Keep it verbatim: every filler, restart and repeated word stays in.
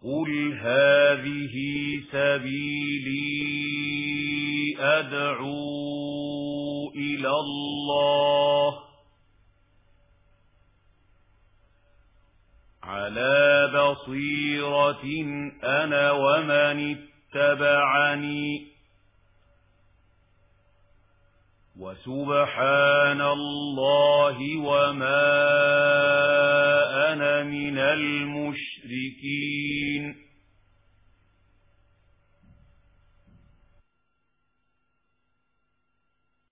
قل هذه سبيلي أدعو إلى الله على بصيرة أنا ومن اتبعني وسبحان الله وما أنا من المشركين.